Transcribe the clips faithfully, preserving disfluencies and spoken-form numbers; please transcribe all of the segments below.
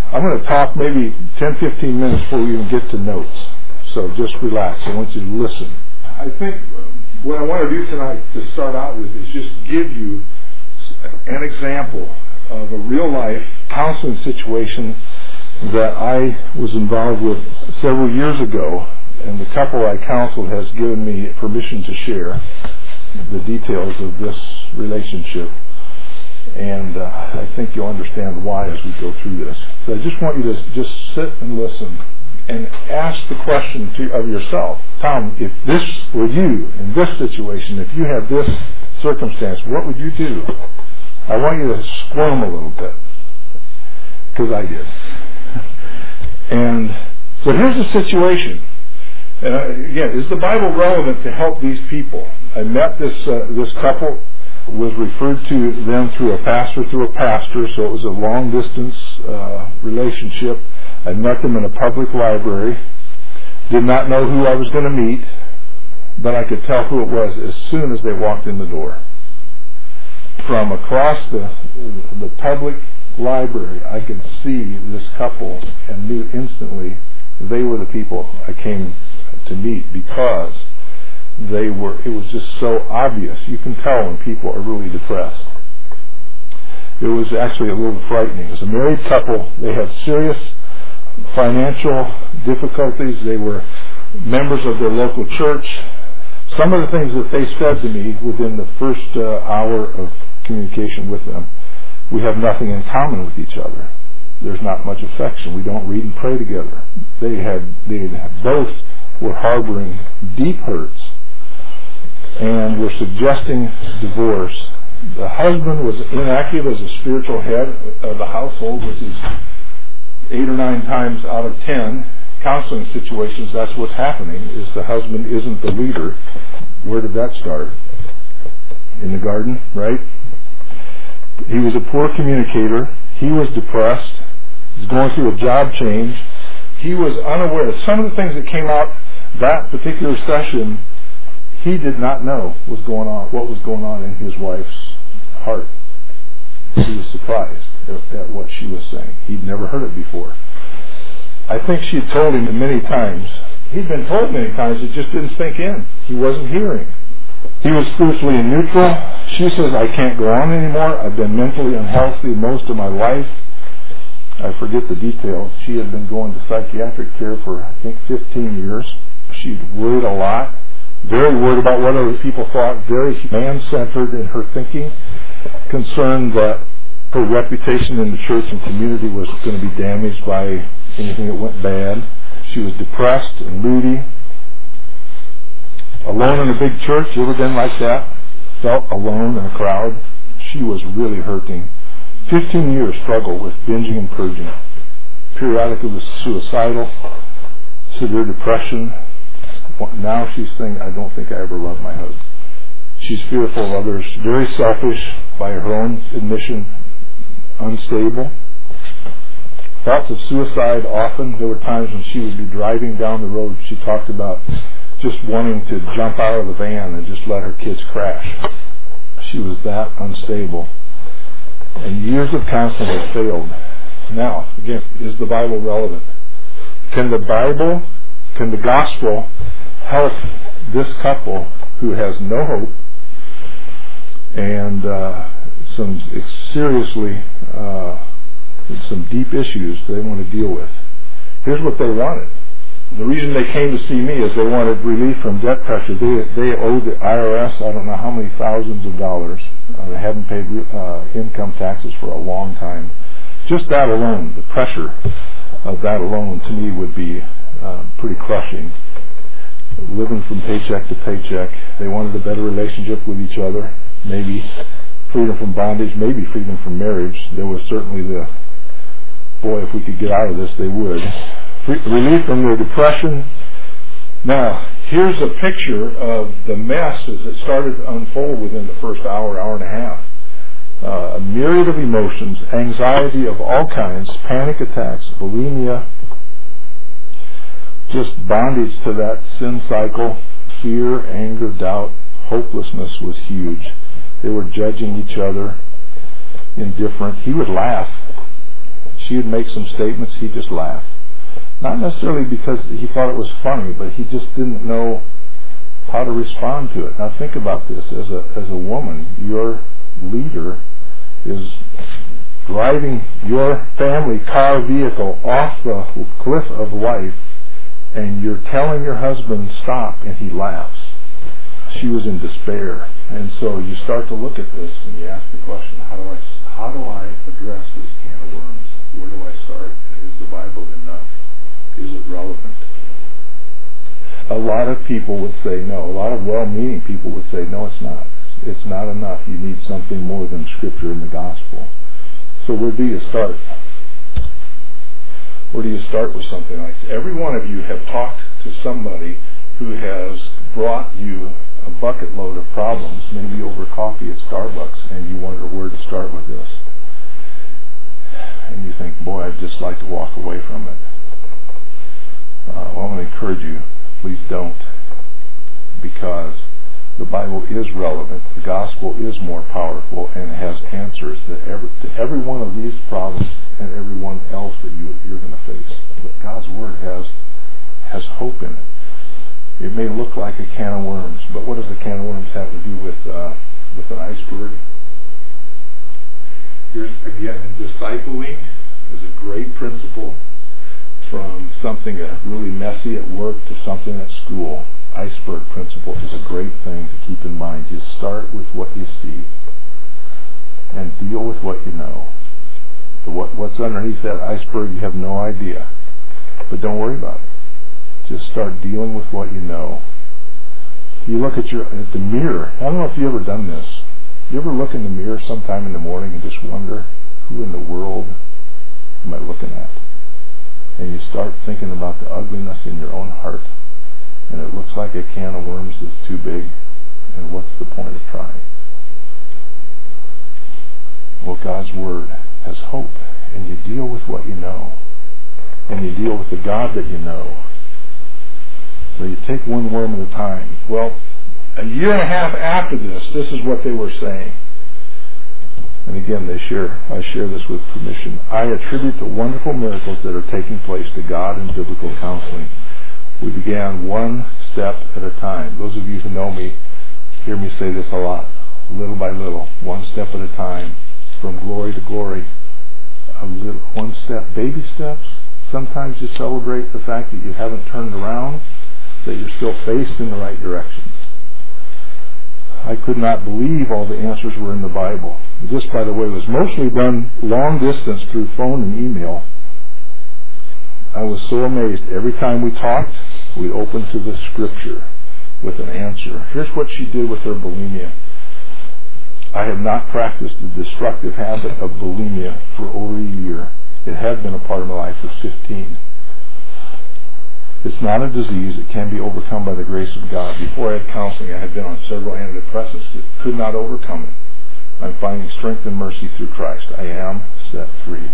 I'm going to talk maybe ten, fifteen minutes before we even get to notes. So just relax. I want you to listen. I think what I want to do tonight to start out with is just give you an example of a real-life counseling situation that I was involved with several years ago, and the couple I counseled has given me permission to share the details of this relationship, and uh, I think you'll understand why as we go through this. So I just want you to just sit and listen and ask the question to, of yourself, Tom, if this were you in this situation, if you had this circumstance, what would you do? I want you to squirm a little bit, because I did. And so here's the situation. Uh, again, is the Bible relevant to help these people? I met this uh, this couple, was referred to them through a pastor through a pastor, so it was a long distance uh, relationship. I met them in a public library. Did not know who I was going to meet, but I could tell who it was as soon as they walked in the door. From across the the public library, I could see this couple and knew instantly they were the people I came to meet, because they were, it was just so obvious. You can tell when people are really depressed. It was actually a little frightening. It was a married couple. They had serious financial difficulties. They were members of their local church. Some of the things that they said to me within the first uh, hour of communication with them, we have nothing in common with each other. There's not much affection. We don't read and pray together. They had, they both were harboring deep hurts and were suggesting divorce. The husband was inactive as a spiritual head of the household, which is eight or nine times out of ten counseling situations, that's what's happening, is the husband isn't the leader. Where did that start? In the garden, right? He was a poor communicator. He was depressed. He was going through a job change. He was unaware. Some of the things that came out that particular session, he did not know was going on, what was going on in his wife's heart. He was surprised at, at what she was saying. He'd never heard it before. I think she had told him many times. He'd been told many times, it just didn't sink in. He wasn't hearing. He was spiritually in neutral. She says, I can't go on anymore. I've been mentally unhealthy most of my life. I forget the details. She had been going to psychiatric care for, I think, fifteen years. She'd worried a lot. Very worried about what other people thought. Very man-centered in her thinking. Concerned that her reputation in the church and community was going to be damaged by anything that went bad. She was depressed and moody. Alone in a big church. You ever been like that? Felt alone in a crowd. She was really hurting. Fifteen years struggle with binging and purging. Periodically was suicidal. Severe depression. Now she's saying, I don't think I ever loved my husband. She's fearful of others. Very selfish by her own admission. Unstable. Thoughts of suicide often. There were times when she would be driving down the road. She talked about just wanting to jump out of the van and just let her kids crash. She was that unstable. And years of counseling have failed. Now, again, is the Bible relevant? Can the Bible, can the gospel help this couple who has no hope and uh, some seriously, uh, some deep issues they want to deal with? Here's what they wanted. The reason they came to see me is they wanted relief from debt pressure. They they owed the I R S I don't know how many thousands of dollars. Uh, they hadn't paid uh, income taxes for a long time. Just that alone, the pressure of that alone to me would be uh, pretty crushing. Living from paycheck to paycheck. They wanted a better relationship with each other. Maybe freedom from bondage. Maybe freedom from marriage. There was certainly the, boy, if we could get out of this, they would. Relief from their depression. Now, here's a picture of the mess as it started to unfold within the first hour, hour and a half. Uh, a myriad of emotions, anxiety of all kinds, panic attacks, bulimia, just bondage to that sin cycle, fear, anger, doubt, hopelessness was huge. They were judging each other, indifferent. He would laugh. she would make some statements, he'd just laugh. Not necessarily because he thought it was funny, but he just didn't know how to respond to it. Now think about this. As a as a woman, your leader is driving your family car vehicle off the cliff of life, and you're telling your husband stop, and he laughs. She was in despair. And so you start to look at this and you ask the question, how do I how do I address this can of worms? Where do I start? Is the Bible enough? Is it relevant? A lot of people would say no. A lot of well-meaning people would say, no, it's not. It's not enough. You need something more than Scripture and the Gospel. So where do you start? Where do you start with something like this? Every one of you have talked to somebody who has brought you a bucket load of problems, maybe over coffee at Starbucks, and you wonder where to start with this. And you think, boy, I'd just like to walk away from it. Uh, well, I want to encourage you, please don't, because the Bible is relevant. The gospel is more powerful and has answers to every, to every one of these problems and every one else that you, you're going to face. But God's Word has has hope in it. It may look like a can of worms, but what does a can of worms have to do with uh, with an iceberg? Here's again, discipling is a great principle. From something uh, really messy at work to something at school, iceberg principle is a great thing to keep in mind. You start with what you see and deal with what you know. The what, what's underneath that iceberg, you have no idea. But don't worry about it. Just start dealing with what you know. You look at your at the mirror. I don't know if you've ever done this. You ever look in the mirror sometime in the morning and just wonder, who in the world am I looking at? And you start thinking about the ugliness in your own heart, and it looks like a can of worms that's too big, and what's the point of trying? Well, God's Word has hope, and you deal with what you know, and you deal with the God that you know. So you take one worm at a time. Well, a year and a half after this, this is what they were saying. And again, they share, I share this with permission. I attribute the wonderful miracles that are taking place to God and biblical counseling. We began one step at a time. Those of you who know me hear me say this a lot. Little by little, one step at a time, from glory to glory. A little, one step, baby steps. Sometimes you celebrate the fact that you haven't turned around, that you're still faced in the right direction. I could not believe all the answers were in the Bible. This, by the way, was mostly done long distance through phone and email. I was so amazed. Every time we talked, we opened to the Scripture with an answer. Here's what she did with her bulimia. I have not practiced the destructive habit of bulimia for over a year. It had been a part of my life for fifteen. It's not a disease. It can be overcome by the grace of God. Before I had counseling, I had been on several antidepressants that could not overcome it. I'm finding strength and mercy through Christ. I am set free.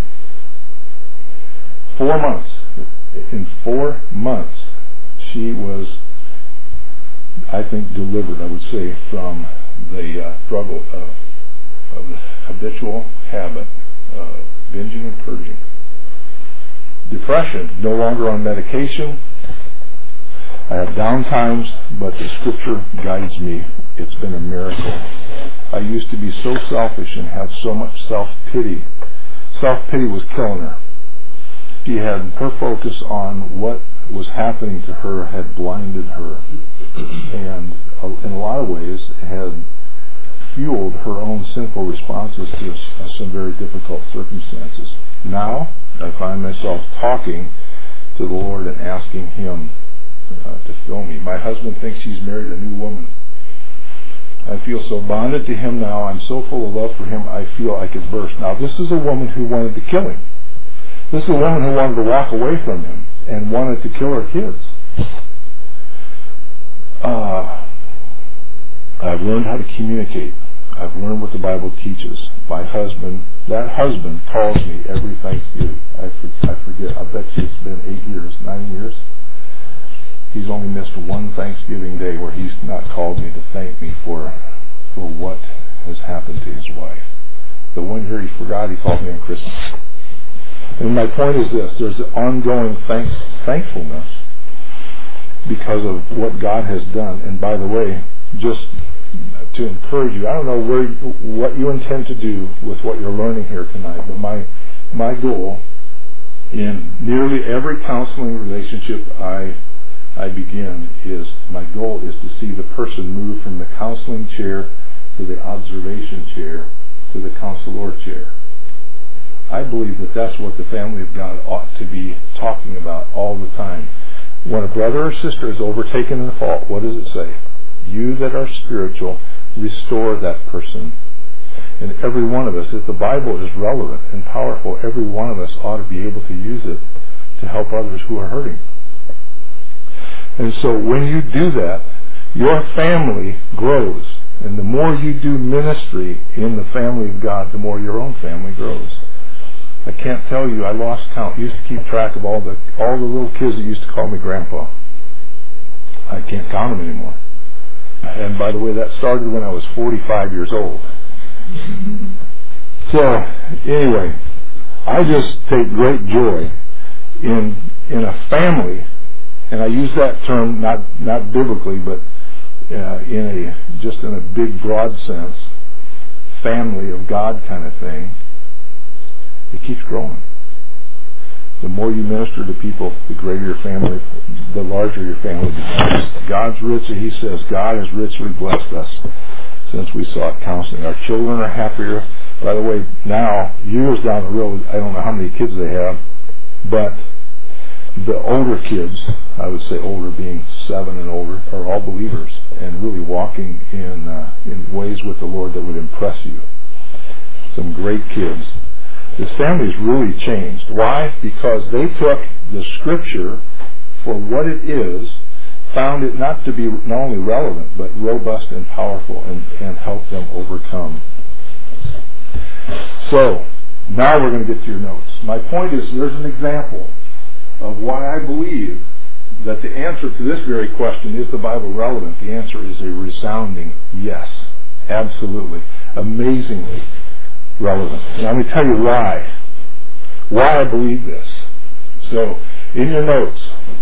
Four months. In four months, she was, I think, delivered, I would say, from the uh, struggle of, of the habitual habit of binging and purging. Depression, no longer on medication. I have down times, but the Scripture guides me. It's been a miracle. I used to be so selfish and have so much self-pity. Self-pity was killing her. She had her focus on what was happening to her had blinded her, and in a lot of ways had fueled her own sinful responses to some very difficult circumstances. Now, I find myself talking to the Lord and asking Him uh, to fill me. My husband thinks he's married a new woman. I feel so bonded to him now. I'm so full of love for him, I feel I could burst. Now, this is a woman who wanted to kill him. This is a woman who wanted to walk away from him and wanted to kill her kids. Uh, I've learned how to communicate. I've learned what the Bible teaches. My husband, that husband calls me every Thanksgiving. I, for, I forget, I bet you it's been eight years, nine years. He's only missed one Thanksgiving day where he's not called me to thank me for for what has happened to his wife. The one year he forgot, he called me on Christmas. And my point is this: there's an ongoing thank, thankfulness because of what God has done. And by the way, just to encourage you, I don't know where what you intend to do with what you're learning here tonight, but my my goal in nearly every counseling relationship I I begin is my goal is to see the person move from the counseling chair to the observation chair to the counselor chair. I believe that that's what the family of God ought to be talking about all the time. When a brother or sister is overtaken in a fault, what does it say? You that are spiritual, restore that person. And every one of us, if the Bible is relevant and powerful, every one of us ought to be able to use it to help others who are hurting. And so when you do that, your family grows. And the more you do ministry in the family of God, the more your own family grows. I can't tell you, I lost count. I used to keep track of all the all the little kids that used to call me Grandpa. I can't count them anymore. And by the way, that started when I was forty-five years old. So, anyway, I just take great joy in in a family, and I use that term not not biblically, but uh, in a just in a big broad sense, family of God kind of thing. It keeps growing. The more you minister to people, the greater your family, the larger your family becomes. God's rich, he says, God has richly blessed us since we sought counseling. Our children are happier. By the way, now, years down the road, I don't know how many kids they have, but the older kids, I would say older being seven and older, are all believers and really walking in uh, in ways with the Lord that would impress you. Some great kids. This family's really changed. Why? Because they took the Scripture for what it is, found it not to be not only relevant, but robust and powerful, and, and helped them overcome. So, now we're going to get to your notes. My point is, there's an example of why I believe that the answer to this very question, is the Bible relevant? The answer is a resounding yes. Absolutely. Amazingly relevant. And let me tell you why. Why I believe this. So, in your notes,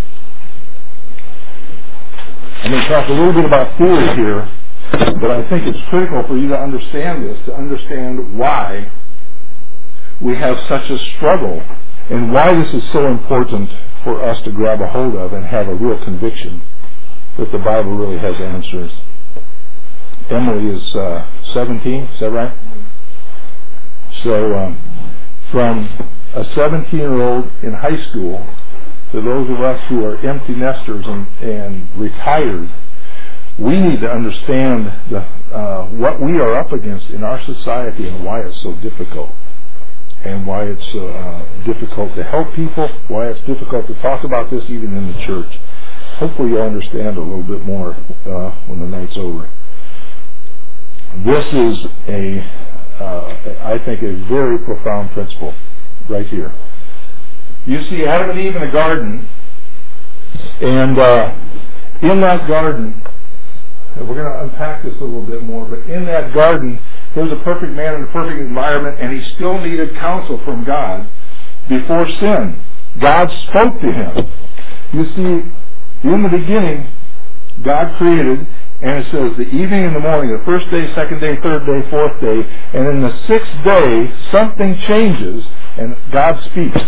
I'm going to talk a little bit about theory here, but I think it's critical for you to understand this, to understand why we have such a struggle and why this is so important for us to grab a hold of and have a real conviction that the Bible really has answers. Emily is uh, seventeen, is that right? So um, from a seventeen-year-old in high school to those of us who are empty nesters and, and retired, we need to understand the, uh, what we are up against in our society and why it's so difficult, and why it's uh, difficult to help people, why it's difficult to talk about this even in the church. Hopefully you'll understand a little bit more uh, when the night's over. This is a Uh, I think a very profound principle right here. You see Adam and Eve in a garden, and uh, in that garden, and we're going to unpack this a little bit more, but in that garden, there was a perfect man in a perfect environment, and he still needed counsel from God before sin. God spoke to him. You see, in the beginning, God created, and it says the evening and the morning, the first day, second day, third day, fourth day, and in the sixth day, something changes, and God speaks.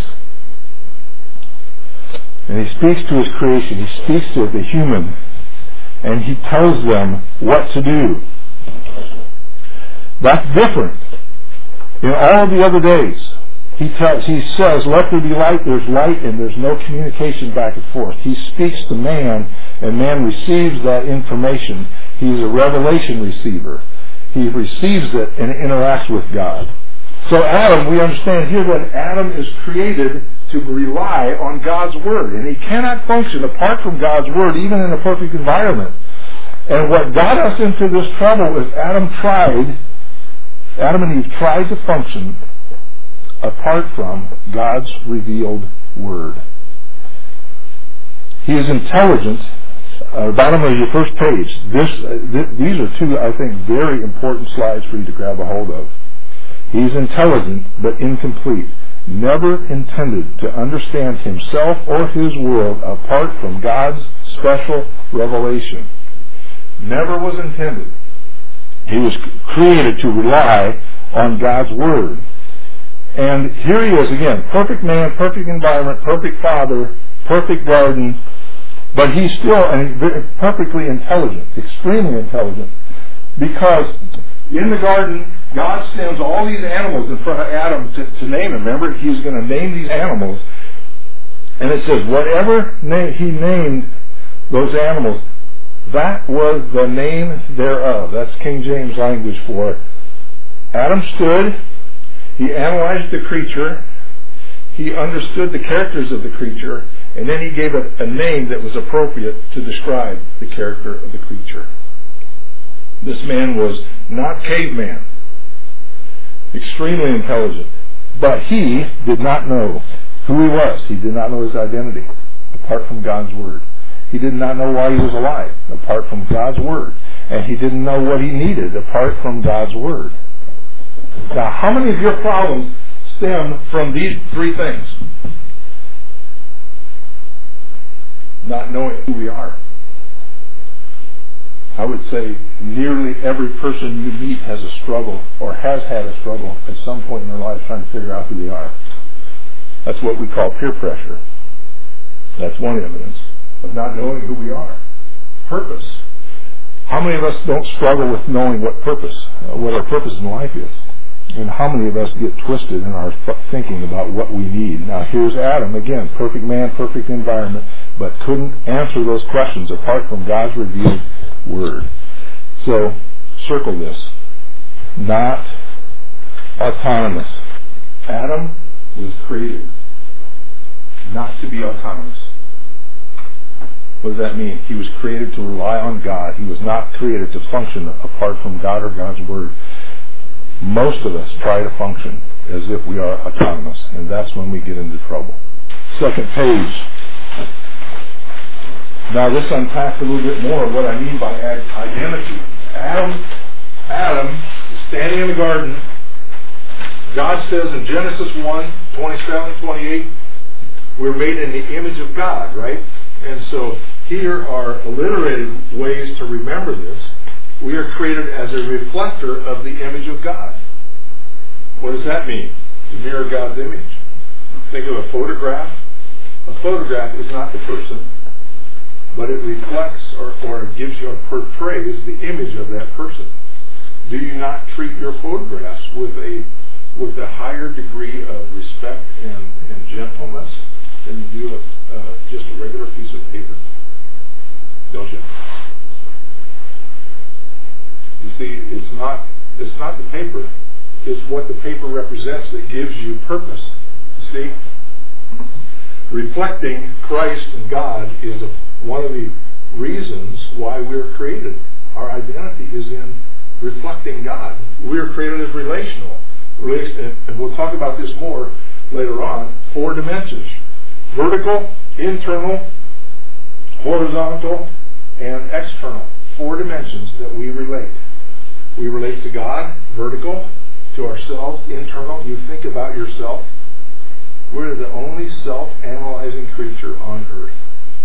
And he speaks to his creation. He speaks to the human, and he tells them what to do. That's different. In all the other days, he tells, he says, let there be light, there's light, and there's no communication back and forth. He speaks to man, and man receives that information. He's a revelation receiver. He receives it and interacts with God. So Adam, we understand here that Adam is created to rely on God's Word, and he cannot function apart from God's Word, even in a perfect environment. And what got us into this trouble is Adam tried, Adam and Eve tried to function apart from God's revealed Word. He is intelligent. Uh, bottom of your first page. This, uh, th- these are two, I think, very important slides for you to grab a hold of. He's intelligent, but incomplete. never intended to understand himself or his world apart from God's special revelation. Never was intended. He was created to rely on God's Word. And here he is again, perfect man, perfect environment, perfect father, perfect garden, but he's still perfectly intelligent, extremely intelligent, because in the garden, God sends all these animals in front of Adam to, to name them. Remember, he's going to name these animals. And it says, whatever name he named those animals, that was the name thereof. That's King James language for it. Adam stood, he analyzed the creature, he understood the characters of the creature, and then he gave it a name that was appropriate to describe the character of the creature. This man was not caveman, extremely intelligent, but he did not know who he was. He did not know his identity apart from God's Word. He did not know why he was alive apart from God's Word. And he didn't know what he needed apart from God's Word. Now, how many of your problems stem from these three things? Not knowing who we are. I would say nearly every person you meet has a struggle or has had a struggle at some point in their life trying to figure out who they are. That's what we call peer pressure. That's one evidence of not knowing who we are. Purpose. How many of us don't struggle with knowing what purpose, uh, what our purpose in life is? And how many of us get twisted in our thinking about what we need? Now here's Adam, again, perfect man, perfect environment, but couldn't answer those questions apart from God's revealed Word. So, circle this. Not autonomous. Adam was created not to be autonomous. What does that mean? He was created to rely on God. He was not created to function apart from God or God's Word. Most of us try to function as if we are autonomous, and that's when we get into trouble. Second page. Now this unpacks a little bit more of what I mean by identity. Adam, Adam is standing in the garden. God says in Genesis one, twenty-seven, twenty-eight, we're made in the image of God, right? And so here are alliterated ways to remember this. We are created as a reflector of the image of God. What does that mean? To mirror God's image. Think of a photograph. A photograph is not the person, but it reflects or, or gives you or portrays the image of that person. Do you not treat your photographs with a with a higher degree of respect and, and gentleness than you do a, uh, just a regular piece of paper? Don't you? You see, it's not it's not the paper. It's what the paper represents that gives you purpose. You see? Reflecting Christ and God is a, one of the reasons why we're created. Our identity is in reflecting God. We're created as relational. And we'll talk about this more later on. Four dimensions. Vertical, internal, horizontal, and external. Four dimensions that we relate. We relate to God, vertical, to ourselves, internal. You think about yourself. We're the only self-analyzing creature on earth.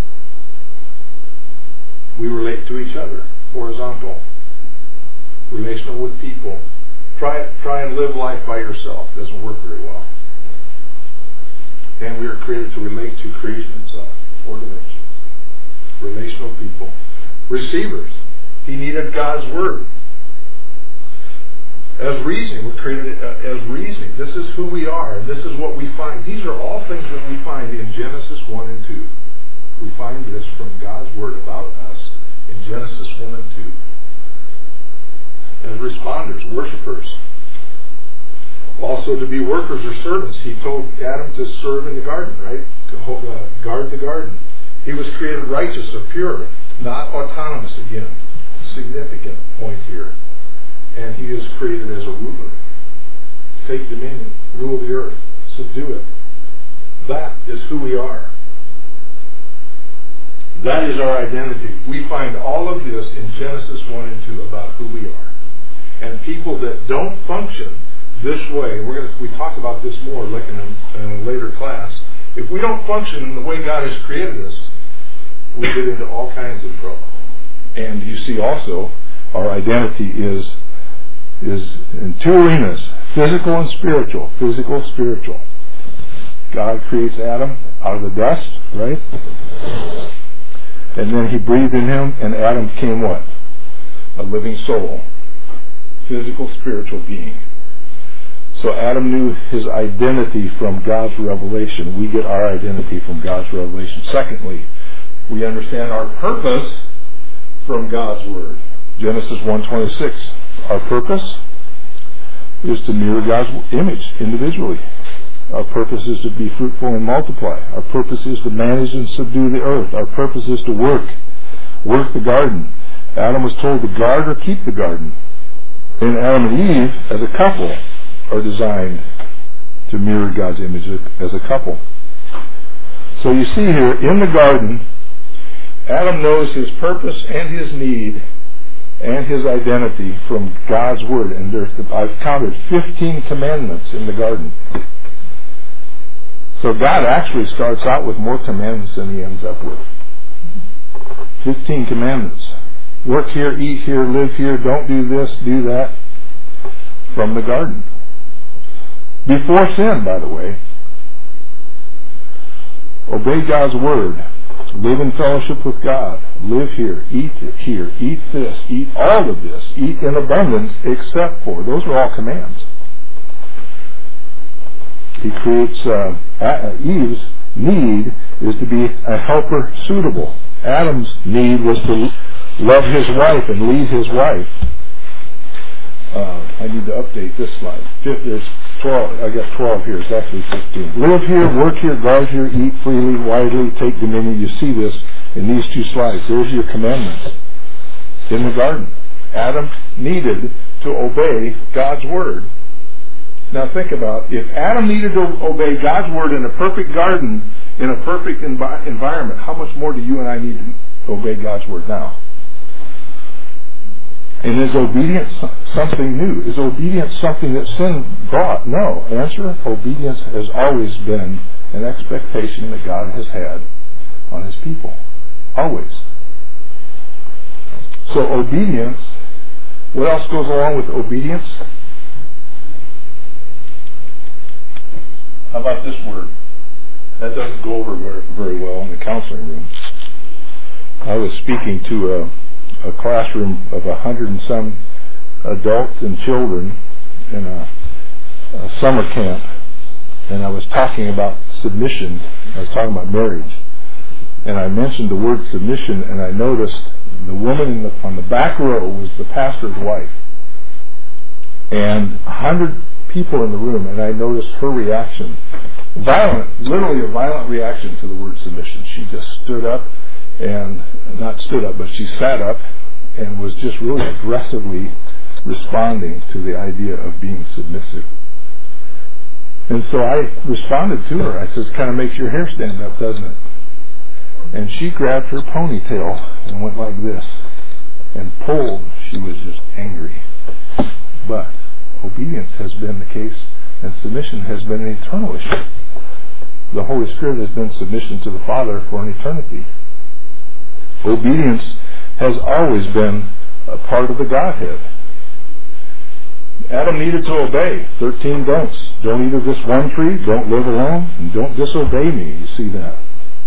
We relate to each other, horizontal, relational with people. Try try and live life by yourself. Doesn't work very well. And we are created to relate to creation itself, four dimensions. Relational people. Receivers. He needed God's Word. As reasoning, we're created as reasoning. This is who we are, and this is what we find. These are all things that we find in Genesis one and two. We find this from God's Word about us in Genesis one and two. As responders, worshipers. Also to be workers or servants. He told Adam to serve in the garden, right? To hold, uh, guard the garden. He was created righteous or pure, not autonomous again. Significant point here. And he is created as a ruler. Take dominion, rule the earth, subdue it. That is who we are. That is our identity. We find all of this in Genesis one and two about who we are. And people that don't function this way, we're going to, we talk about this more like in a, in a later class, if we don't function in the way God has created us, we get into all kinds of trouble. And you see also, our identity is is in two arenas, physical and spiritual. Physical, spiritual. God creates Adam out of the dust, right? And then he breathed in him, and Adam became what? A living soul. Physical, spiritual being. So Adam knew his identity from God's revelation. We get our identity from God's revelation. Secondly, we understand our purpose from God's Word. Genesis one twenty-six. Our purpose is to mirror God's image individually. Our purpose is to be fruitful and multiply. Our purpose is to manage and subdue the earth. Our purpose is to work. Work the garden. Adam was told to guard or keep the garden. And Adam and Eve, as a couple, are designed to mirror God's image as a couple. So you see here, in the garden, Adam knows his purpose and his need and his identity from God's Word. And there's, I've counted fifteen commandments in the garden. So God actually starts out with more commandments than he ends up with. Fifteen commandments. Work here, eat here, live here, don't do this, do that. From the garden. Before sin, by the way. Obey God's Word. Live in fellowship with God. Live here. Eat here. Eat this. Eat all of this. Eat in abundance except for. Those are all commands. He creates uh, Eve's need is to be a helper suitable. Adam's need was to love his wife and lead his wife. Uh, I need to update this slide. There's twelve. I got twelve here. It's actually fifteen. Live here, work here, guard here, eat freely, widely, take dominion. You see this in these two slides. There's your commandments in the garden. Adam needed to obey God's Word. Now think about, if Adam needed to obey God's Word in a perfect garden, in a perfect envi- environment, how much more do you and I need to obey God's Word now? And is obedience something new? Is obedience something that sin brought? No. Answer, obedience has always been an expectation that God has had on His people. Always. So obedience, what else goes along with obedience? How about this word? That doesn't go over very, very well in the counseling room. I was speaking to a a classroom of a hundred and some adults and children in a, a summer camp, and I was talking about submission. I was talking about marriage, and I mentioned the word submission, and I noticed the woman in the, on the back row was the pastor's wife, and a hundred people in the room, and I noticed her reaction, violent, literally a violent reaction to the word submission. She just stood up. And not stood up, but she sat up and was just really aggressively responding to the idea of being submissive. And so I responded to her. I said, it kind of makes your hair stand up, doesn't it? And she grabbed her ponytail and went like this and pulled. She was just angry. But obedience has been the case, and submission has been an eternal issue. The Holy Spirit has been submission to the Father for an eternity. Obedience has always been a part of the Godhead. Adam needed to obey. Thirteen don'ts. Don't eat of this one tree, don't live alone, and don't disobey me. You see that.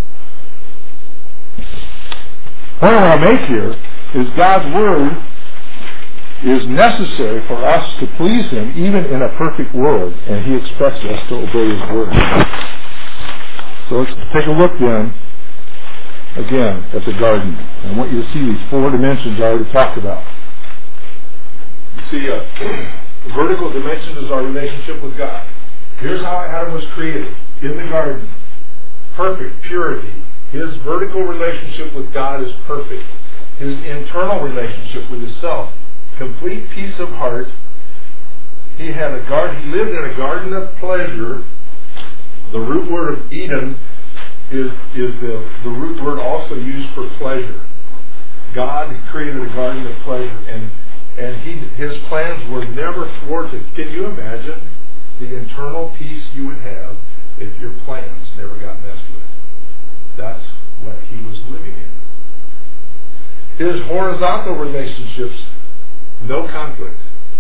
What I want to make here is God's Word is necessary for us to please Him even in a perfect world, and He expects us to obey His Word. So let's take a look then again at the garden. I want you to see these four dimensions I already talked about. You see, uh, the vertical dimension is our relationship with God. Here's how Adam was created. In the garden. Perfect purity. His vertical relationship with God is perfect. His internal relationship with Himself. Complete peace of heart. He had a garden. He lived in a garden of pleasure. The root word of Eden is, is the, the root word also used for pleasure. God created a garden of pleasure, and And he, his plans were never thwarted. Can you imagine the internal peace you would have if your plans never got messed with? That's what he was living in. His horizontal relationships, no conflict.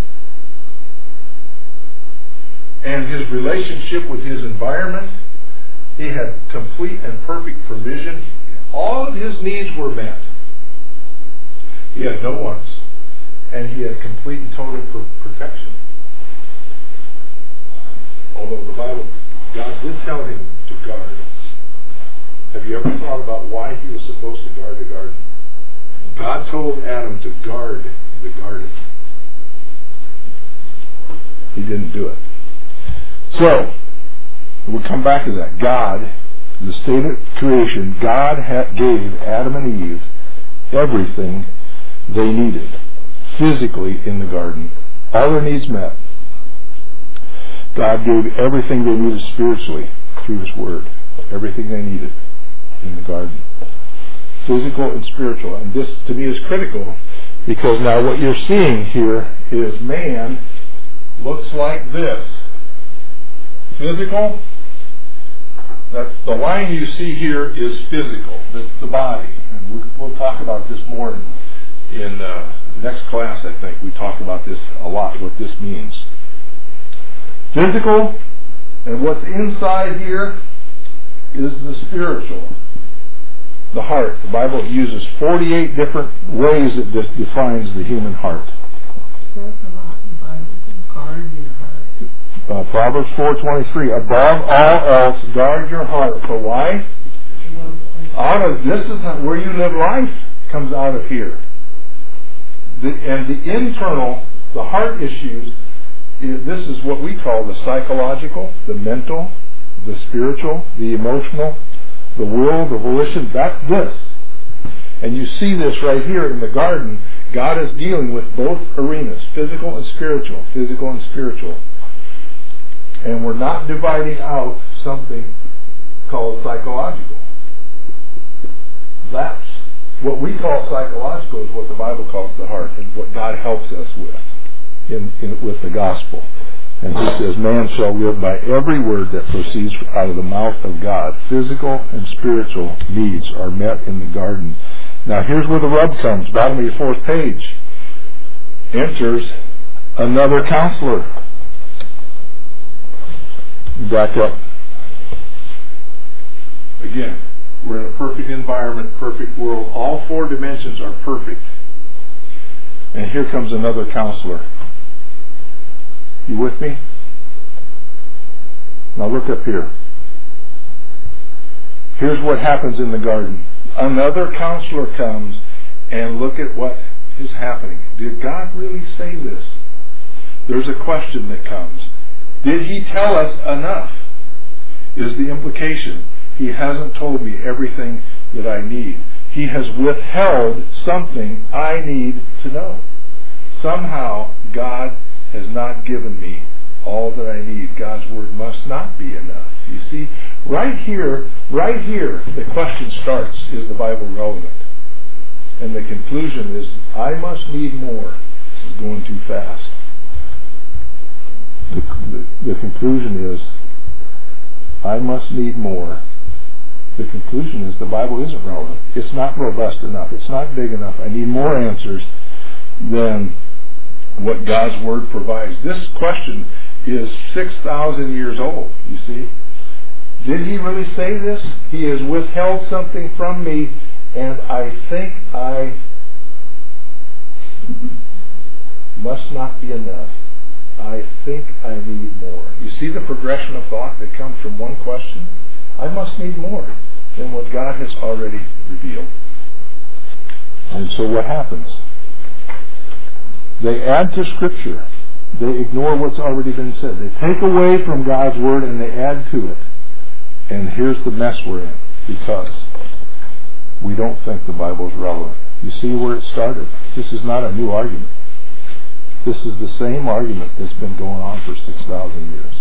And his relationship with his environment, he had complete and perfect provision. All of his needs were met. He had no wants. And he had complete and total protection. Although the Bible, God did tell him to guard. Have you ever thought about why he was supposed to guard the garden? God told Adam to guard the garden. He didn't do it. So, we'll come back to that. God, the state of creation, God had, gave Adam and Eve everything they needed physically in the garden. All their needs met. God gave everything they needed spiritually through His Word. Everything they needed in the garden. Physical and spiritual. And this, to me, is critical because now what you're seeing here is man looks like this. Physical. That's the line you see here is physical. That's the body. And we, we'll talk about this more in, in uh, next class, I think. We talk about this a lot, what this means. Physical, and what's inside here is the spiritual. The heart. The Bible uses forty-eight different ways it just defines the human heart. Uh, Proverbs four twenty-three. Above all else, guard your heart. For why? Out of this is where you live life. Comes out of here. The, and the internal, the heart issues. Is, this is what we call the psychological, the mental, the spiritual, the emotional, the will, the volition. That's this. And you see this right here in the garden. God is dealing with both arenas, physical and spiritual, physical and spiritual. And we're not dividing out something called psychological. That's what we call psychological is what the Bible calls the heart and what God helps us with in, in with the gospel. And He says, man shall live by every word that proceeds out of the mouth of God. Physical and spiritual needs are met in the garden. Now here's where the rub comes. Bottom of your fourth page. Enters another counselor. Back up. Again, we're in a perfect environment, perfect world. All four dimensions are perfect. And here comes another counselor. You with me? Now look up here. Here's what happens in the garden. Another counselor comes and look at what is happening. Did God really say this? There's a question that comes. Did He tell us enough? Is the implication. He hasn't told me everything that I need. He has withheld something I need to know. Somehow God has not given me all that I need. God's Word must not be enough. You see, right here, right here, the question starts, is the Bible relevant? And the conclusion is, I must need more. This is going too fast. The, the, the conclusion is, I must need more. The conclusion is, the Bible isn't relevant. It's not robust enough. It's not big enough. I need more answers than what God's Word provides. This question is six thousand years old, you see. Did He really say this? He has withheld something from me, and I think I must not be enough. I think I need more. You see the progression of thought that comes from one question? I must need more than what God has already revealed. And so what happens? They add to Scripture. They ignore what's already been said. They take away from God's Word and they add to it. And here's the mess we're in, because we don't think the Bible is relevant. You see where it started. This is not a new argument. This is the same argument that's been going on for six thousand years.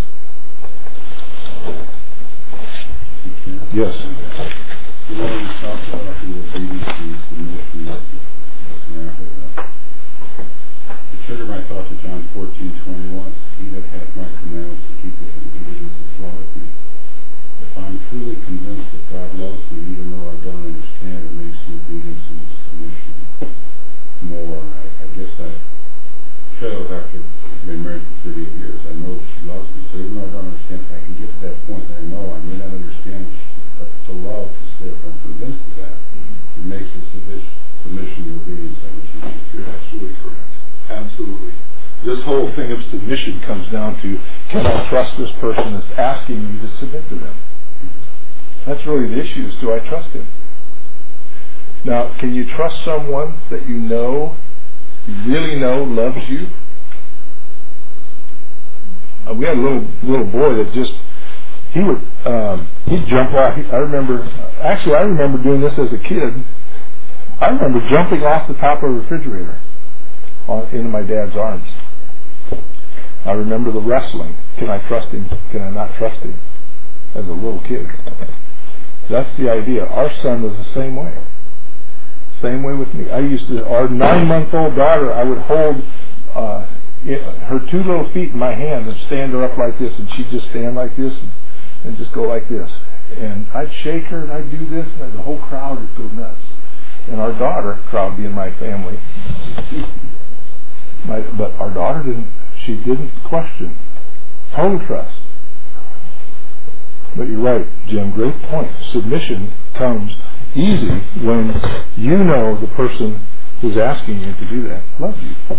Yes? You already talked about the obedience to the to trigger my thought to John fourteen twenty-one, he that hath my commandments to keep it, and he that is floweth me. If I'm truly convinced that God loves me, even though I don't understand, it makes the obedience and submission more. I, I guess I failed after being married for thirty-eight years. I know she loves me, so even though I don't understand, if I can get to that point that I know I may not understand, but the love to stay, if I'm convinced of that, it makes the submission and obedience I would choose. You're absolutely correct. Absolutely. This whole thing of submission comes down to, can I trust this person that's asking me to submit to them? That's really the issue, is do I trust him? Now, can you trust someone that you know, you really know, loves you? Uh, we had a little little boy that just, he would, um, he'd jump off. I remember, actually I remember doing this as a kid. I remember jumping off the top of a refrigerator on, into my dad's arms. I remember the wrestling. Can I trust him? Can I not trust him? As a little kid. That's the idea. Our son was the same way. Same way with me. I used to, our nine-month-old daughter, I would hold uh, it, her two little feet in my hand and stand her up like this, and she'd just stand like this and, and just go like this. And I'd shake her and I'd do this, and the whole crowd would go nuts. And our daughter, crowd being my family, my, but our daughter didn't, she didn't question. Total trust. But you're right, Jim, great point. Submission comes easy when you know the person who's asking you to do that loves you.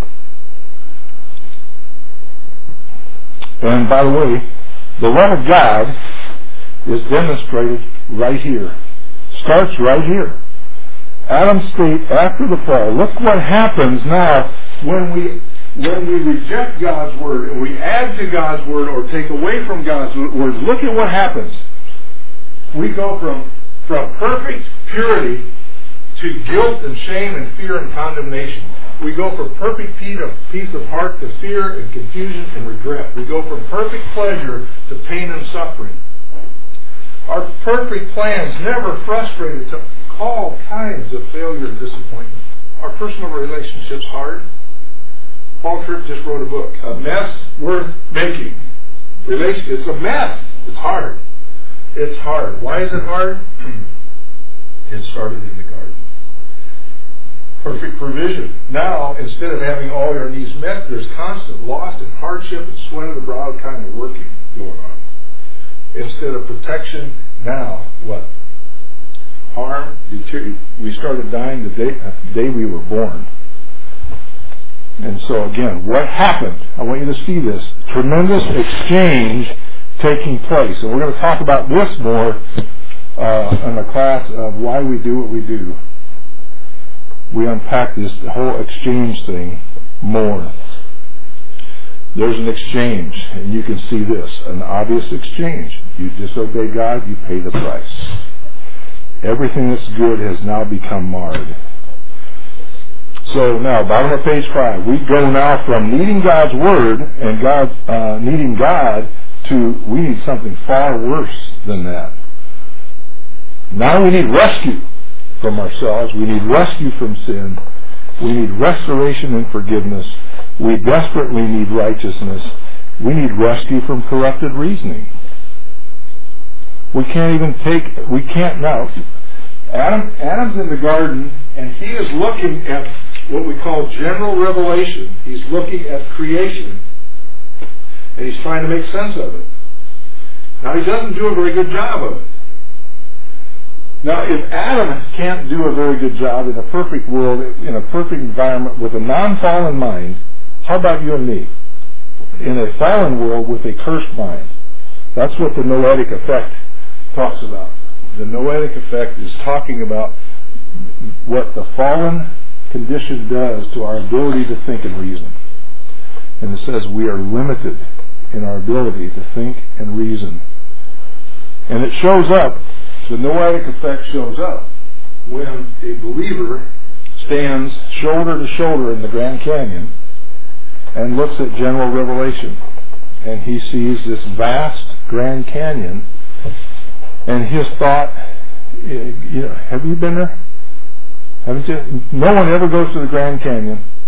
And by the way, the love of God is demonstrated right here. Starts right here. Adam's state after the fall. Look what happens now when we when we reject God's word and we add to God's word or take away from God's word. Look at what happens. We go from from perfect purity to guilt and shame and fear and condemnation. We go from perfect peace of heart to fear and confusion and regret. We go from perfect pleasure to pain and suffering. Our perfect plans never frustrated to all kinds of failure and disappointment. Our personal relationships hard. Paul Tripp just wrote a book, A Mess Worth Making. Relation, it's a mess. It's hard. It's hard. Why is it hard? It started in the garden. Perfect provision. Now, instead of having all your needs met, there's constant loss and hardship and sweat of the brow kind of working going on. Instead of protection, now what? Harm, deteriorate. We started dying the day, the day we were born. And so again, what happened? I want you to see this. Tremendous exchange taking place. And we're going to talk about this more uh, in the class of why we do what we do. We unpack this whole exchange thing more. There's an exchange, and you can see this, an obvious exchange. You disobey God, you pay the price. Everything that's good has now become marred. So now, bottom of page five, we go now from needing God's word and God uh, needing God to we need something far worse than that. Now we need rescue from ourselves. We need rescue from sin. We need restoration and forgiveness. We desperately need righteousness. We need rescue from corrupted reasoning. We can't even take, we can't now. Adam, Adam's in the garden, and he is looking at what we call general revelation. He's looking at creation, and he's trying to make sense of it. Now, he doesn't do a very good job of it. Now, if Adam can't do a very good job in a perfect world, in a perfect environment, with a non-fallen mind, how about you and me? In a fallen world with a cursed mind. That's what the noetic effect talks about. The noetic effect is talking about what the fallen condition does to our ability to think and reason. And it says we are limited in our ability to think and reason. And it shows up, the noetic effect shows up when a believer stands shoulder to shoulder in the Grand Canyon and looks at general revelation. And he sees this vast Grand Canyon, and his thought, you know, have you been there? Haven't you? No one ever goes to the Grand Canyon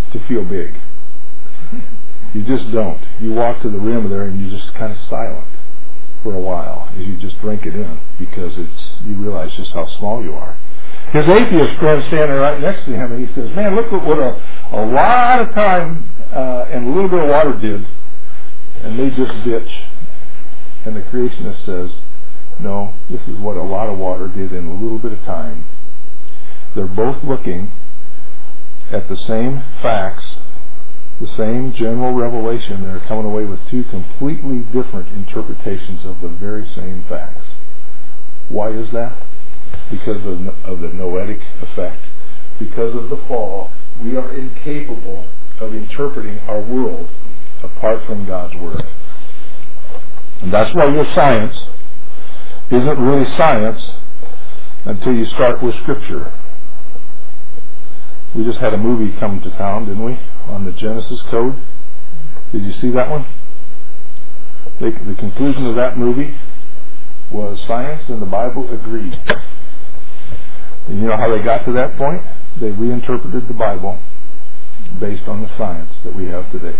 to feel big. You just don't. You walk to the rim there and you're just kind of silent for a while as you just drink it in, because it's you realize just how small you are. His atheist friend standing right next to him, and he says, man, look at what a, a lot of time uh, and a little bit of water did, and they just ditch. And the creationist says, no, this is what a lot of water did in a little bit of time. They're both looking at the same facts, the same general revelation. They're coming away with two completely different interpretations of the very same facts. Why is that? Because of, of the noetic effect. Because of the fall, we are incapable of interpreting our world apart from God's Word. And that's why your science isn't really science until you start with Scripture. We just had a movie come to town, didn't we, on the Genesis Code? Did you see that one? The, the conclusion of that movie was science and the Bible agreed. And you know how they got to that point? They reinterpreted the Bible based on the science that we have today.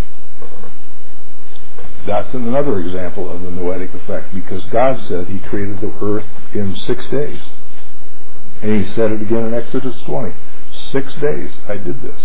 That's another example of the noetic effect, because God said He created the earth in six days. And He said it again in Exodus twenty. Six days I did this.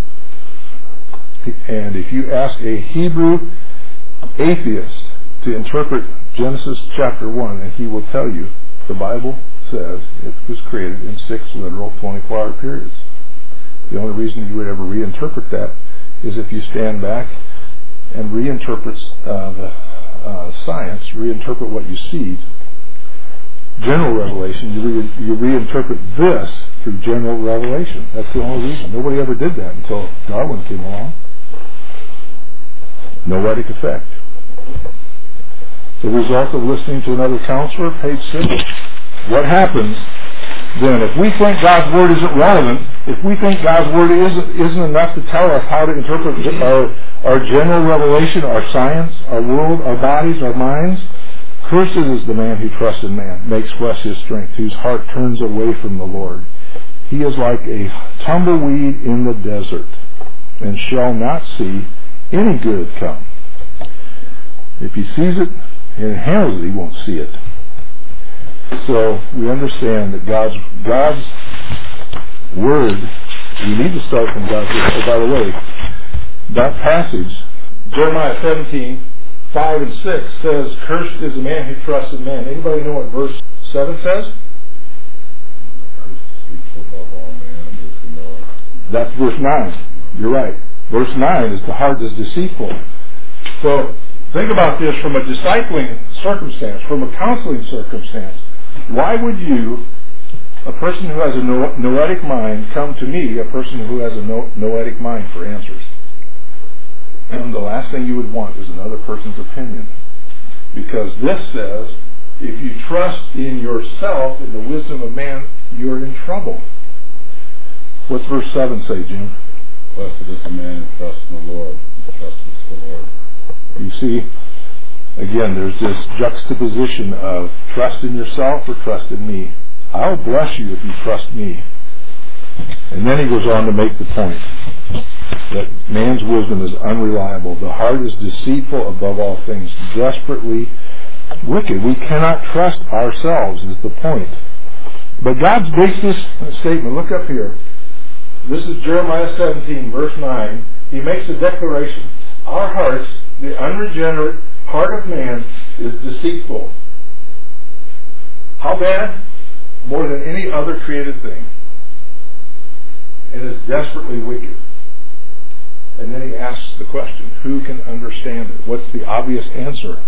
And if you ask a Hebrew atheist to interpret Genesis chapter one, and he will tell you the Bible says it was created in six literal twenty-four hour periods. The only reason you would ever reinterpret that is if you stand back and reinterpret uh, the uh, science, reinterpret what you see. General revelation, you, re- you reinterpret this through general revelation. That's the only reason. Nobody ever did that until Darwin came along. Noetic effect. The result of listening to another counselor, page six. What happens then if we think God's Word isn't relevant, if we think God's Word isn't, isn't enough to tell us how to interpret our, our general revelation, our science, our world, our bodies, our minds? Cursed is the man who trusts in man, makes flesh his strength, whose heart turns away from the Lord. He is like a tumbleweed in the desert, and shall not see any good come. If he sees it and handles it, he won't see it. So we understand that God's God's Word, we need to start from God's Word. Oh, by the way, that passage, Jeremiah seventeen, five and six, says, cursed is the man who trusts in man. Anybody know what verse seven says? That's verse nine. You're right. Verse nine is the heart is deceitful. So think about this from a discipling circumstance, from a counseling circumstance. Why would you, a person who has a no- noetic mind, come to me, a person who has a no- noetic mind, for answers? And the last thing you would want is another person's opinion. Because this says, if you trust in yourself, in the wisdom of man, you're in trouble. What's verse seven say, Jim? Blessed is the man who trusts in the Lord, who trusts in the Lord. You see, again, there's this juxtaposition of trust in yourself or trust in me. I'll bless you if you trust me. And then he goes on to make the point that man's wisdom is unreliable. The heart is deceitful above all things, desperately wicked. We cannot trust ourselves is the point. But God makes this statement. Look up here. This is Jeremiah seventeen, verse nine. He makes a declaration. Our hearts, the unregenerate heart of man, is deceitful. How bad? More than any other created thing. It is desperately wicked. And then he asks the question, who can understand it? What's the obvious answer?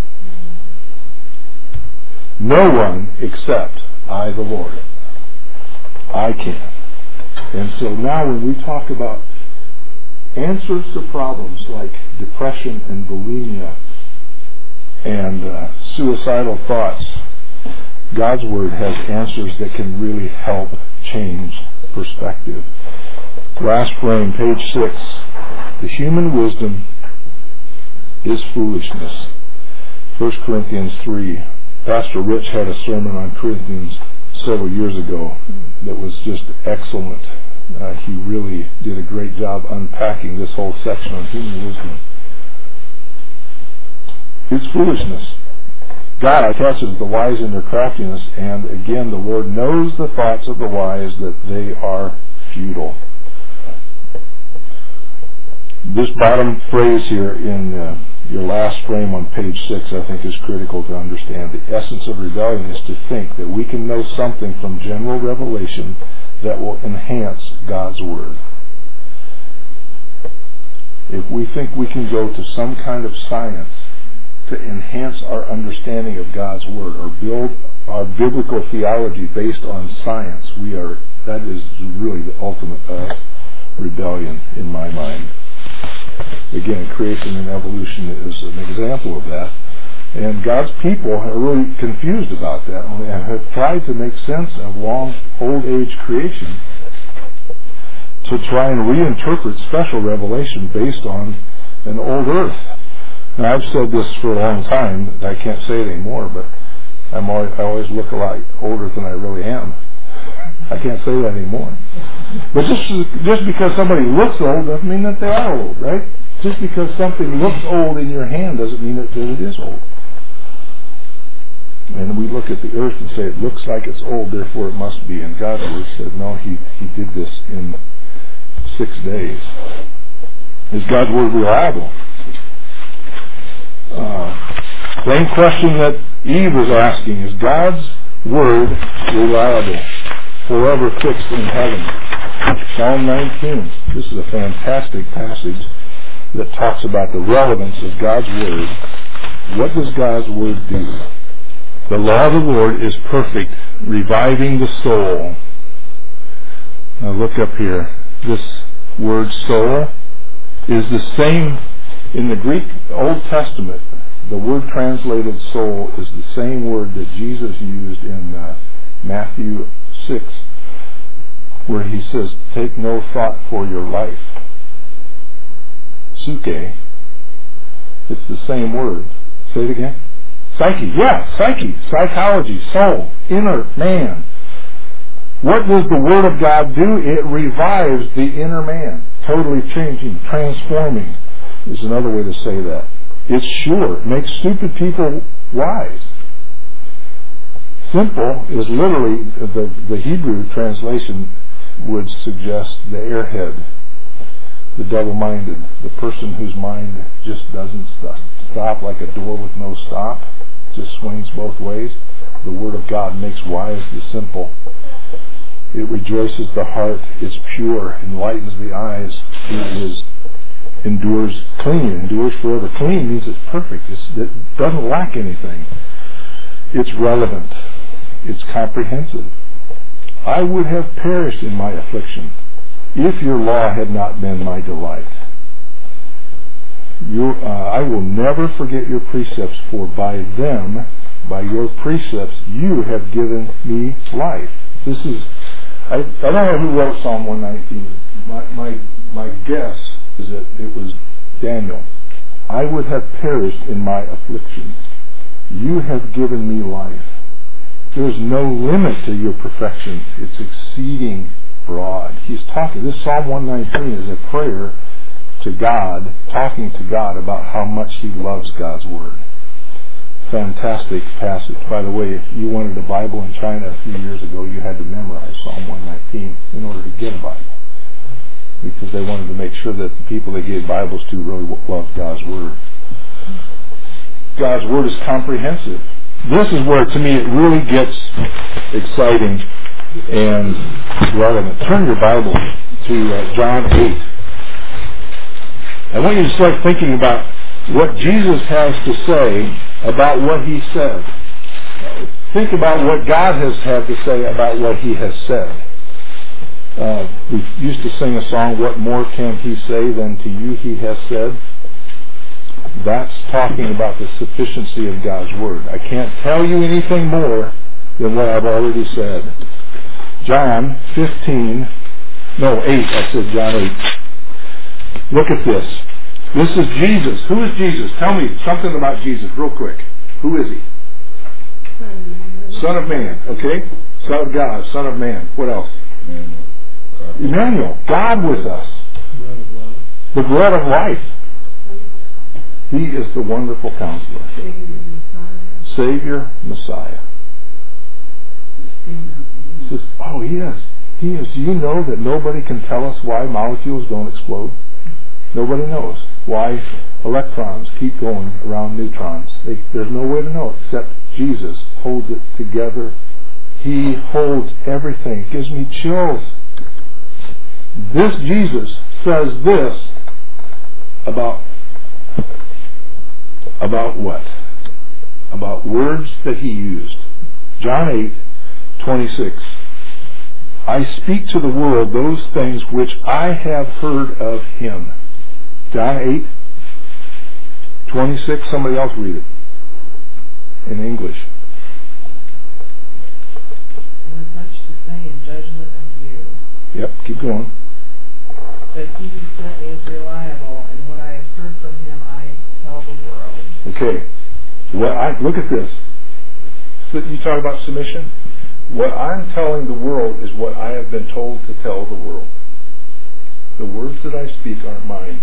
No one except I, the Lord. I can. And so now when we talk about answers to problems like depression and bulimia and uh, suicidal thoughts, God's Word has answers that can really help change perspective. Last frame, page six. The human wisdom is foolishness. First Corinthians three. Pastor Rich had a sermon on Corinthians several years ago that was just excellent. Uh, he really did a great job unpacking this whole section on human wisdom. It's foolishness. God catches the wise in their craftiness, and again, the Lord knows the thoughts of the wise, that they are futile. This bottom phrase here in uh, your last frame on page six, I think, is critical to understand. The essence of rebellion is to think that we can know something from general revelation that will enhance God's Word. If we think we can go to some kind of science to enhance our understanding of God's Word, or build our biblical theology based on science, we are, that is really the ultimate uh, rebellion in my mind. Again, creation and evolution is an example of that. And God's people are really confused about that, and have tried to make sense of long old age creation to try and reinterpret special revelation based on an old earth. Now, I've said this for a long time. I can't say it anymore, but I'm always, I always look a lot older than I really am. I can't say that anymore. But just just because somebody looks old doesn't mean that they are old, right? Just because something looks old in your hand doesn't mean that it is old. And we look at the earth and say, it looks like it's old, therefore it must be. And God's Word said, no, he, he did this in six days. Is God's Word reliable? Uh, same question that Eve was asking, is God's Word reliable, forever fixed in heaven? Psalm nineteen. This is a fantastic passage that talks about the relevance of God's Word. What does God's Word do? The law of the Lord is perfect, reviving the soul. Now look up here. This word soul is the same in the Greek Old Testament. The word translated soul is the same word that Jesus used in uh, Matthew six, where he says, take no thought for your life. Suke. It's the same word. Say it again. Psyche. Yeah, psyche. Psychology. Soul. Inner man. What does the Word of God do? It revives the inner man. Totally changing, transforming is another way to say that. It's sure. It makes stupid people wise. Simple is literally, the, the Hebrew translation would suggest the airhead, the double-minded, the person whose mind just doesn't stop, like a door with no stop, just swings both ways. The Word of God makes wise the simple. It rejoices the heart. It's pure, enlightens the eyes. It is endures clean, endures forever. Clean means it's perfect. It's, it doesn't lack anything. It's relevant. It's comprehensive. I would have perished in my affliction if your law had not been my delight. Your, uh, I will never forget your precepts, for by them, by your precepts, you have given me life. This is, I, I don't know who wrote Psalm one nineteen. My, my, my guess is that it was Daniel. I would have perished in my affliction. You have given me life. There is no limit to your perfection. It's exceeding broad. He's talking, this Psalm one nineteen is a prayer to God, talking to God about how much he loves God's Word. Fantastic passage. By the way, if you wanted a Bible in China a few years ago, you had to memorize Psalm one nineteen in order to get a Bible, because they wanted to make sure that the people they gave Bibles to really loved God's Word. God's Word is comprehensive. This is where, to me, it really gets exciting and relevant. Turn your Bible to uh, John eight. I want you to start thinking about what Jesus has to say about what he said. Think about what God has had to say about what he has said. Uh, we used to sing a song, what more can he say than to you he has said? That's talking about the sufficiency of God's Word. I can't tell you anything more than what I've already said. John fifteen, no, eight, I said John eight. Look at this. This is Jesus. Who is Jesus? Tell me something about Jesus real quick. Who is he? Son of Man, okay? Son of God, Son of Man. What else? Emmanuel, God with us. The bread of life. He is the wonderful counselor. Savior, Messiah. Says, oh, he is. He is. Do you know that nobody can tell us why molecules don't explode? Nobody knows why electrons keep going around neutrons. They, there's no way to know except Jesus holds it together. He holds everything. It gives me chills. This Jesus says this about about what? About words that he used. John eight twenty-six. I speak to the world those things which I have heard of him. John eight twenty-six. Somebody else read it in English. There is much to say in judgment of you. Yep, keep going. But he who sent me is reliable, and what I have heard from him I tell the world. Okay. What I look at this. So you talk about submission. What I'm telling the world is what I have been told to tell the world. The words that I speak aren't mine.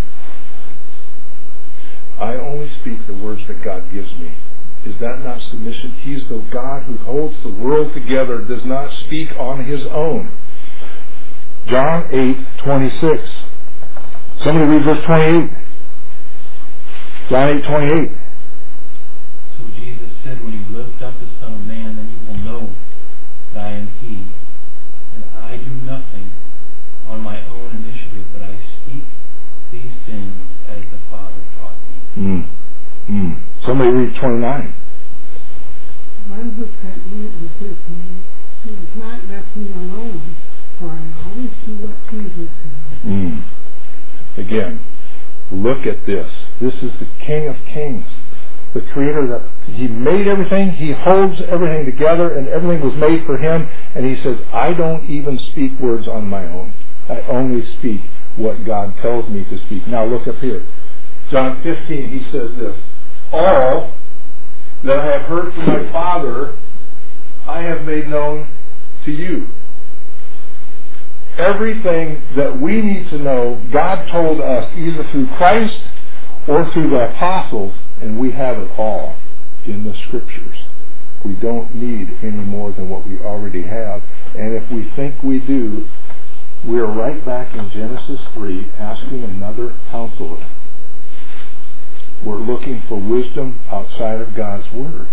I only speak the words that God gives me. Is that not submission? He's the God who holds the world together, does not speak on his own. John eight twenty-six. Somebody read verse twenty-eight. John eight twenty-eight. So Jesus said, when you lift up the Son of Man, then you will know that I am he. And I do nothing on my own initiative, but I speak these things as the Father taught me. Mm. Mm. Somebody read twenty-nine. One who sent me is with me. He has not left me alone, for I always do what pleases him. Mm. Again, look at this. This is the King of Kings. The Creator that he made everything, he holds everything together, and everything was made for him, and he says, I don't even speak words on my own. I only speak what God tells me to speak. Now look up here. John fifteen, he says this, all that I have heard from my Father, I have made known to you. Everything that we need to know, God told us either through Christ or through the apostles, and we have it all in the Scriptures. We don't need any more than what we already have. And if we think we do, we're right back in Genesis three asking another counselor. We're looking for wisdom outside of God's Word.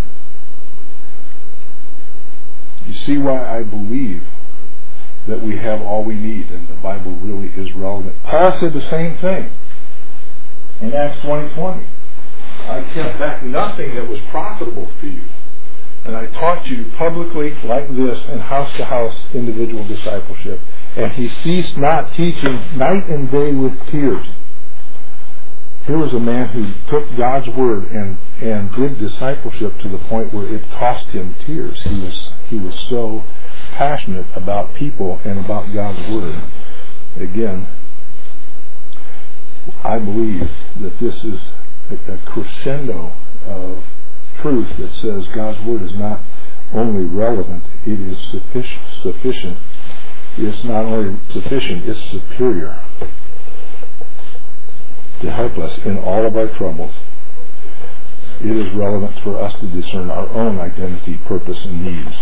You see why I believe that we have all we need and the Bible really is relevant. Paul said the same thing in Acts twenty twenty. I kept back nothing that was profitable for you. And I taught you publicly like this in house-to-house individual discipleship. And he ceased not teaching night and day with tears. Here was a man who took God's Word and, and did discipleship to the point where it cost him tears. He was, he was so passionate about people and about God's Word. Again, I believe that this is a, a crescendo of truth that says God's Word is not only relevant, it is sufficient. sufficient. It's not only sufficient, it's superior to help us in all of our troubles. It is relevant for us to discern our own identity, purpose, and needs.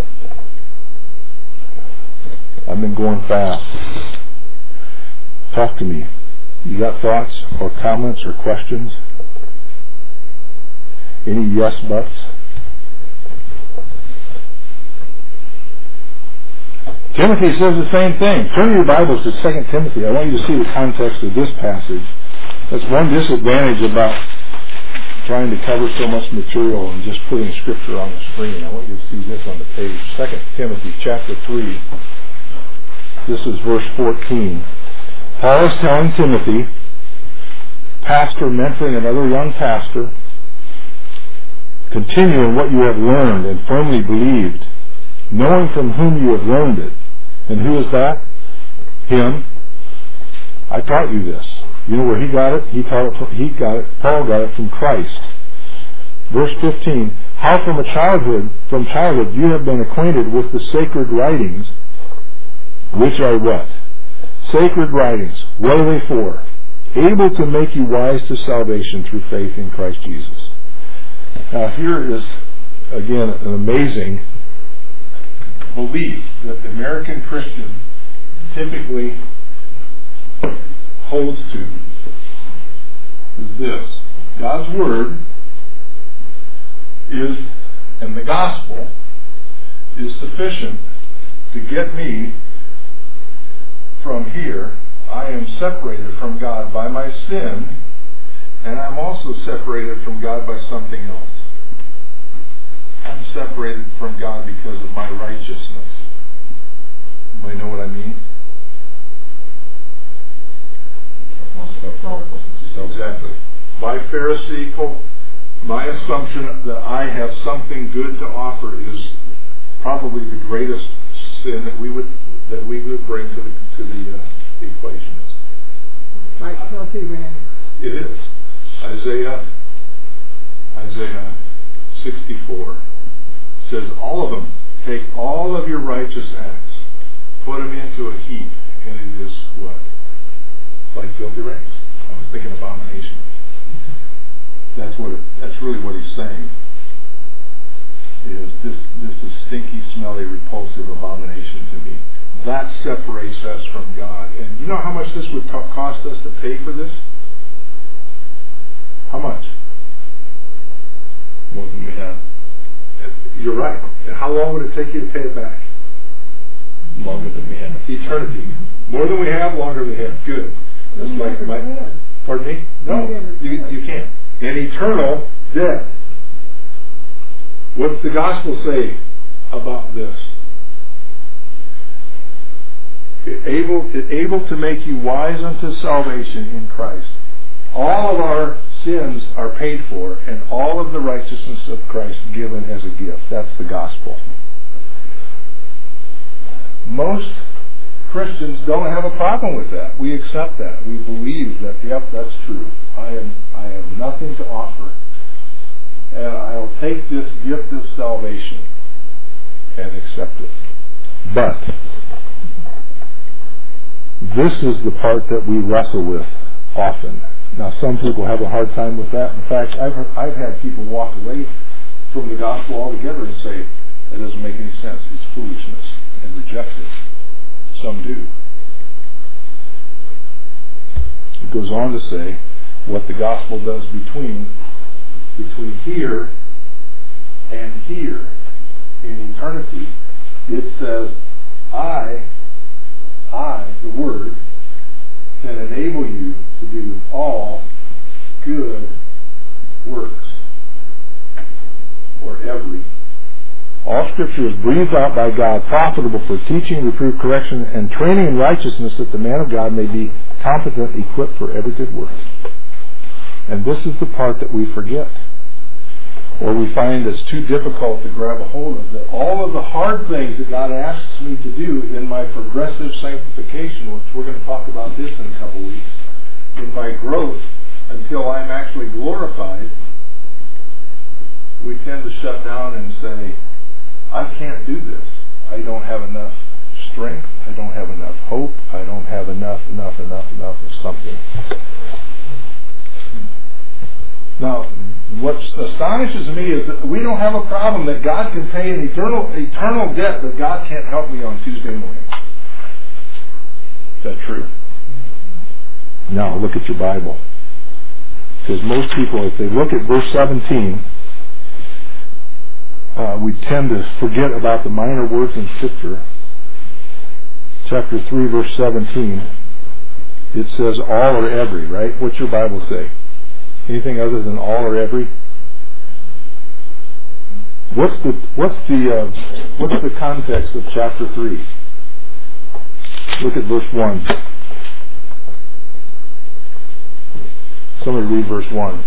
I've been going fast. Talk to me. You got thoughts or comments or questions? Any yes buts? Timothy says the same thing. Turn your Bibles to Second Timothy. I want you to see the context of this passage. That's one disadvantage about trying to cover so much material and just putting Scripture on the screen. I want you to see this on the page. Second Timothy chapter three. This is verse fourteen. Paul is telling Timothy, pastor mentoring another young pastor, continue in what you have learned and firmly believed, knowing from whom you have learned it. And who is that? Him. I taught you this. You know where he got it? He taught it from, he got it, Paul got it from Christ. Verse fifteen, how from a childhood, from childhood you have been acquainted with the sacred writings, which are what? Sacred writings, what are they for? Able to make you wise to salvation through faith in Christ Jesus. Now here is, again, an amazing belief that the American Christian typically holds to. Is this. God's Word is, and the gospel is sufficient to get me from here. I am separated from God by my sin, and I'm also separated from God by something else. I'm separated from God because of my righteousness. Anybody know what I mean? Exactly. My Pharisaical, my assumption that I have something good to offer is probably the greatest sin that we would that we would bring to the to the, uh, the equation. Like filthy rags. It is. Isaiah Isaiah sixty-four says, all of them, take all of your righteous acts, put them into a heap, and it is what? Like filthy rags. I was thinking abomination. That's what. It, that's really what he's saying. Is this this is stinky, smelly, repulsive abomination to me? That separates us from God. And you know how much this would t- cost us to pay for this? How much? More than we have. You're right. And how long would it take you to pay it back? Longer than we have. Eternity. More than we have, longer than we have. Good. That's like my. Pardon me? No, you you can't. And eternal death. What's the gospel say about this? It able, it able to make you wise unto salvation in Christ. All of our sins are paid for, and all of the righteousness of Christ given as a gift. That's the gospel. Most Christians don't have a problem with that. We accept that. We believe that, yep, that's true. I am, I have nothing to offer, and I'll take this gift of salvation and accept it. But this is the part that we wrestle with often. Now, some people have a hard time with that. In fact, I've heard, I've had people walk away from the gospel altogether and say, that doesn't make any sense. It's foolishness, and reject it. Some do. It goes on to say what the gospel does between between here and here in eternity. It says, I, I, the Word, can enable you to do all good works, or every. All Scripture is breathed out by God, profitable for teaching, reproof, correction, and training in righteousness, that the man of God may be competent, equipped for every good work. And this is the part that we forget, or we find it's too difficult to grab a hold of, that all of the hard things that God asks me to do in my progressive sanctification, which we're going to talk about this in a couple weeks, in my growth until I'm actually glorified, we tend to shut down and say, I can't do this. I don't have enough strength. I don't have enough hope. I don't have enough, enough, enough, enough of something. Now, what astonishes me is that we don't have a problem that God can pay an eternal eternal debt, but God can't help me on Tuesday morning. Is that true? Now, look at your Bible. Because most people, if they look at verse seventeen, uh, we tend to forget about the minor words in Scripture. Chapter three, verse seventeen, it says all or every, right? What's your Bible say? Anything other than all or every? What's the what's the uh, what's the context of chapter three? Look at verse one. Somebody read verse one.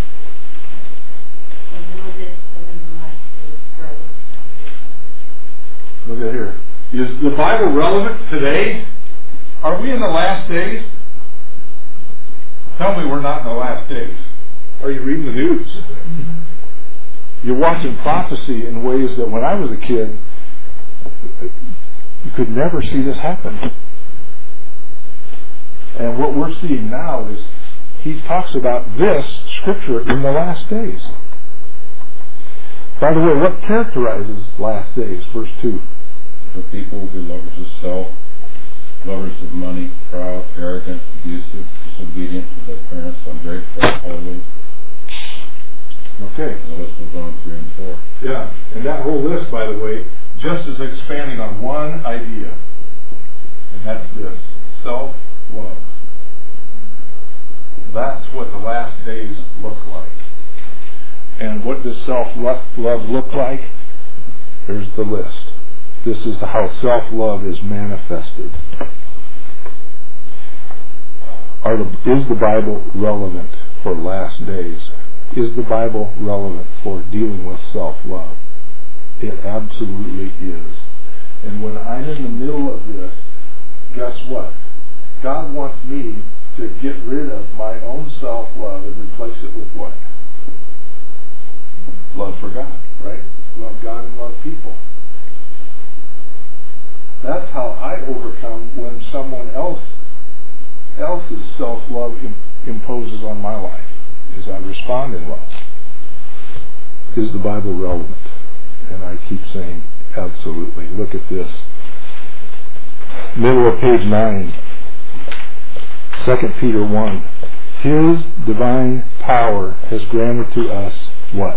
Look at here. Is the Bible relevant today? Are we in the last days? Tell me we're not in the last days. Are you reading the news? You're watching prophecy in ways that when I was a kid, you could never see this happen. And what we're seeing now is he talks about this scripture in the last days. By the way, what characterizes last days? Verse two. For people will be lovers of self, lovers of money, proud, arrogant, abusive, disobedient to their parents, ungrateful, unholy. Okay. And the list goes on three and four. Yeah, and that whole list, by the way, just is expanding on one idea, and that's this: self-love. That's what the last days look like. And what does self-love look like? Here's the list. This is how self-love is manifested. Are the, is the Bible relevant for last days? Is the Bible relevant for dealing with self-love? It absolutely is. And when I'm in the middle of this, guess what? God wants me to get rid of my own self-love and replace it with what? Love for God, right? Love God and love people. That's how I overcome when someone else else's self-love im- imposes on my life, is I respond in love. Is the Bible relevant? And I keep saying, absolutely. Look at this. Middle of page nine. Second Peter one. His divine power has granted to us what?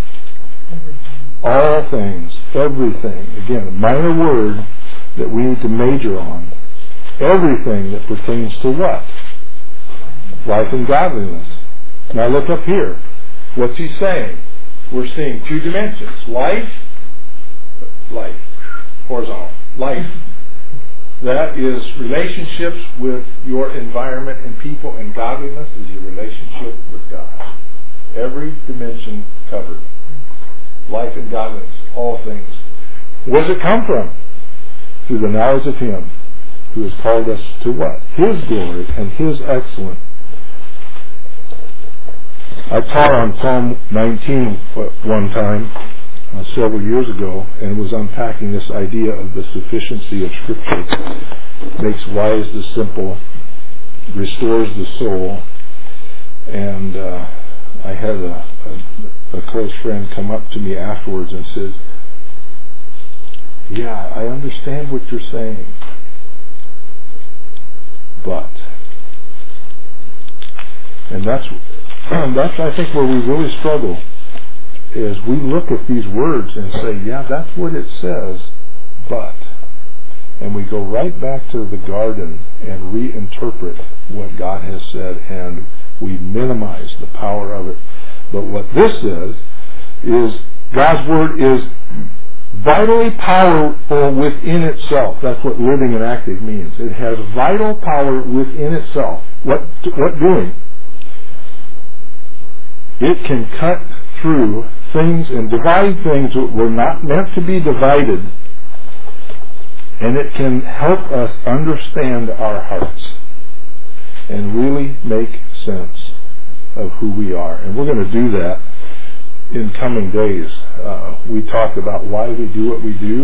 All things, everything. Again, a minor word that we need to major on. Everything that pertains to what? Life and godliness. Now look up here. What's he saying? We're seeing two dimensions. Life, life, horizontal. Life. That is relationships with your environment and people, and godliness is your relationship with God. Every dimension covered. Life and godliness, all things. Where does it come from? Through the knowledge of Him who has called us to what? His glory and His excellence. I taught on Psalm nineteen one time, uh, several years ago, and was unpacking this idea of the sufficiency of Scripture. Makes wise the simple, restores the soul, and uh, I had a, a, a close friend come up to me afterwards and says, yeah, I understand what you're saying, but, and that's, that's I think where we really struggle, is we look at these words and say, yeah, that's what it says, but, and we go right back to the garden and reinterpret what God has said, and we minimize the power of it. But what this says is God's Word is vitally powerful within itself. That's what living and active means. It has vital power within itself. What, what doing? It can cut through things and divide things that were not meant to be divided, and it can help us understand our hearts and really make sense of who we are. And we're going to do that in coming days. Uh, we talk about why we do what we do.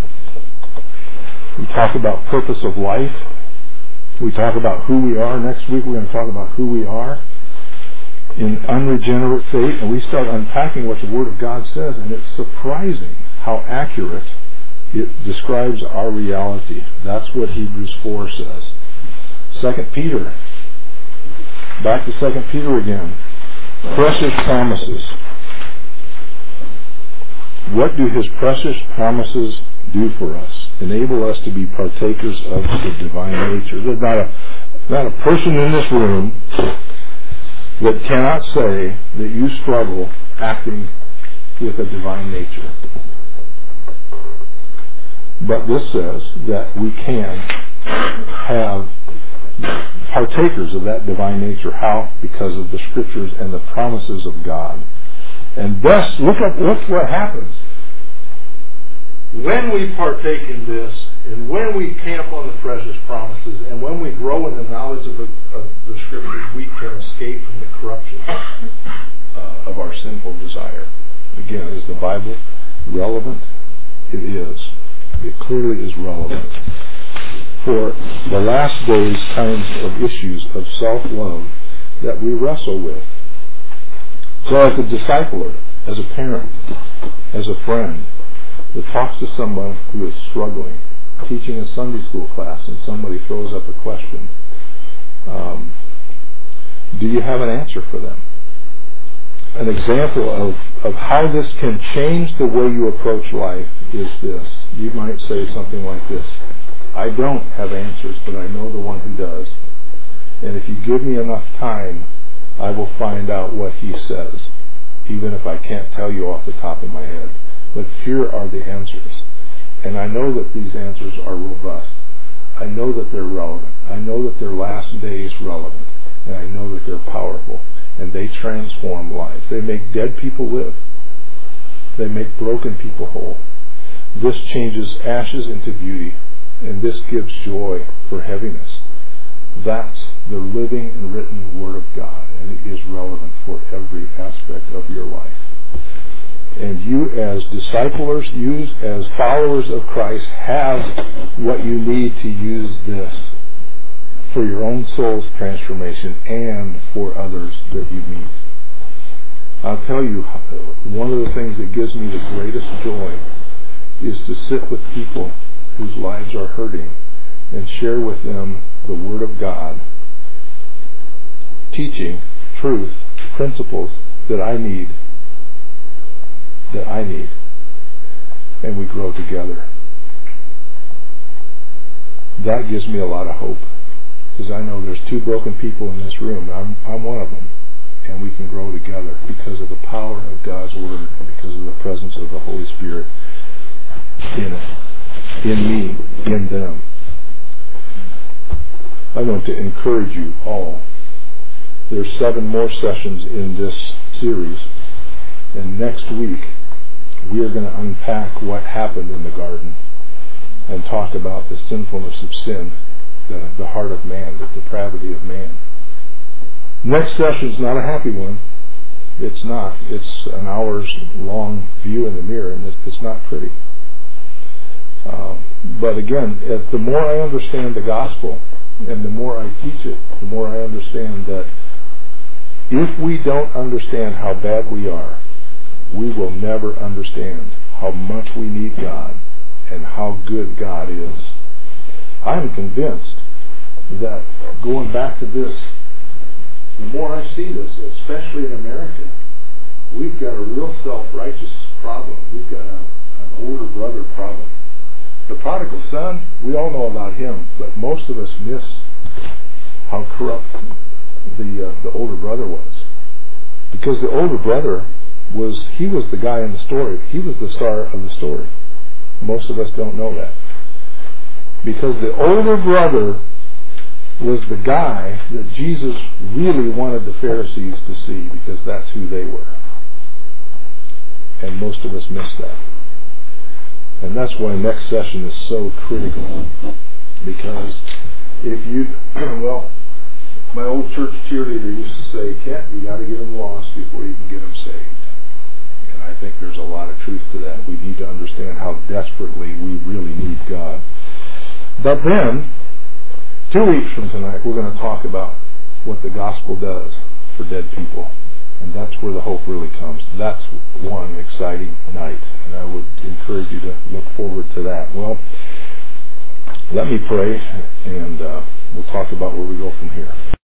We talk about purpose of life. We talk about who we are. Next week we're going to talk about who we are in unregenerate faith, and we start unpacking what the Word of God says, and it's surprising how accurate it describes our reality. That's what Hebrews four says. Second Peter. Back to Second Peter again. Precious promises. What do His precious promises do for us? Enable us to be partakers of the divine nature. There's not a, not a person in this room that cannot say that you struggle acting with a divine nature. But this says that we can have partakers of that divine nature. How? Because of the Scriptures and the promises of God. And thus, look at look what happens. When we partake in this, and when we camp on the precious promises, and when we grow in the knowledge of the, of the Scriptures, we can escape from the corruption uh, of our sinful desire. Again, is the Bible relevant? It is. It clearly is relevant for the last days kinds of issues of self-love that we wrestle with. So as a discipler, as a parent, as a friend that talks to someone who is struggling, teaching a Sunday school class and somebody throws up a question, um, do you have an answer for them? An example of, of how this can change the way you approach life is this. You might say something like this: I don't have answers, but I know the one who does. And if you give me enough time, I will find out what he says, even if I can't tell you off the top of my head. But here are the answers. And I know that these answers are robust. I know that they're relevant. I know that they're last days relevant. And I know that they're powerful. And they transform lives. They make dead people live. They make broken people whole. This changes ashes into beauty. And this gives joy for heaviness. That's the living and written Word of God. And it is relevant for every aspect of your life. And you as disciplers, you as followers of Christ, have what you need to use this for your own soul's transformation and for others that you meet. I'll tell you, one of the things that gives me the greatest joy is to sit with people whose lives are hurting and share with them the Word of God, teaching truth, principles that I need, that I need, and we grow together. That gives me a lot of hope, because I know there's two broken people in this room, and I'm, I'm one of them, and we can grow together because of the power of God's Word and because of the presence of the Holy Spirit in it, in me, in them. I want to encourage you all. There's seven more sessions in this series, and next week we are going to unpack what happened in the garden and talk about the sinfulness of sin, the, the heart of man, the depravity of man. Next session is not a happy one. It's not. It's an hour's long view in the mirror, and it's, it's not pretty. Uh, but again, if the more I understand the gospel and the more I teach it, the more I understand that if we don't understand how bad we are, we will never understand how much we need God and how good God is. I'm convinced that going back to this, the more I see this, especially in America, we've got a real self-righteous problem. We've got a, an older brother problem. The prodigal son, we all know about him, but most of us miss how corrupt the uh, the older brother was. Because the older brother was, he was the guy in the story. He was the star of the story. Most of us don't know that. Because the older brother was the guy that Jesus really wanted the Pharisees to see, because that's who they were. And most of us miss that. And that's why next session is so critical. Because if you, well, my old church cheerleader used to say, Kent, you got to get them lost before you can get them saved. And I think there's a lot of truth to that. We need to understand how desperately we really need God. But then, two weeks from tonight, we're going to talk about what the gospel does for dead people. And that's where the hope really comes. That's one exciting night. And I would encourage you to look forward to that. Well, let me pray, and uh, we'll talk about where we go from here.